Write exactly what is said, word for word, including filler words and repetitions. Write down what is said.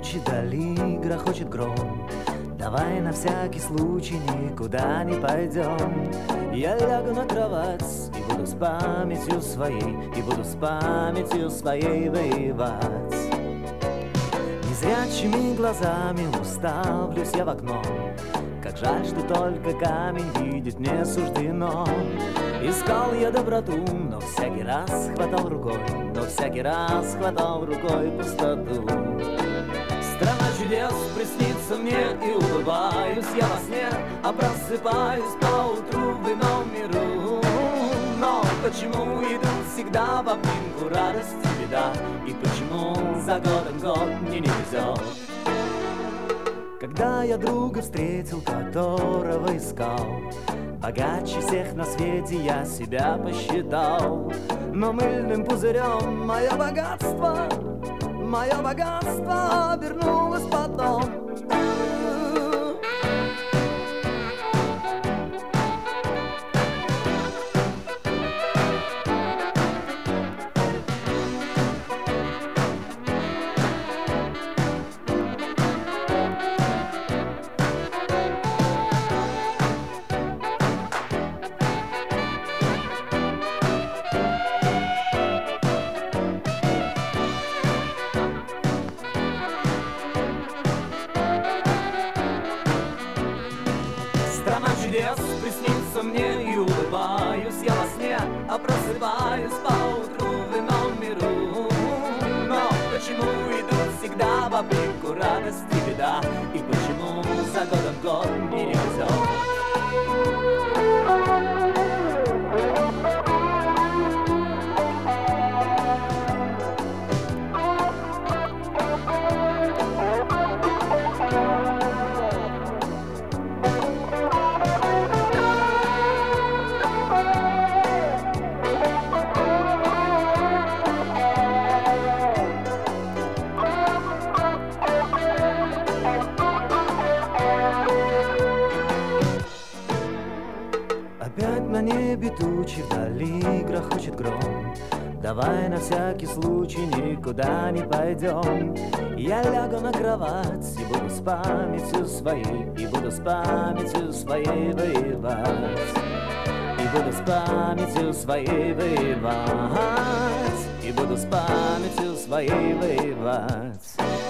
тучи, вдали грохочет гром. Давай на всякий случай никуда не пойдем. Я лягу на кровать и буду с памятью своей, и буду с памятью своей воевать. Незрячими глазами уставлюсь я в окно. Как жаль, что только камень видеть не суждено. Искал я доброту, но всякий раз хватал рукой, но всякий раз хватал рукой пустоту. Страна чудес приснится мне, и улыбаюсь я во сне, а просыпаюсь поутру в ином миру. Но почему идут всегда в обнимку радость и беда, и почему за годом год мне не везет? Когда я друга встретил, которого искал, богаче всех на свете я себя посчитал. Но мыльным пузырем мое богатство, мое богатство обернулось потом. Приснится мне, и улыбаюсь я во сне, а просыпаюсь поутру в ином миру. Но почему идут всегда в обнимку радость и беда, и почему за годом год мне не везет? Опять на небе тучи, вдали грохочет гром. Давай на всякий случай никуда не пойдем. Я лягу на кровать и буду с памятью своей, и буду с памятью своей воевать. И буду с памятью своей воевать. И буду с памятью своей воевать.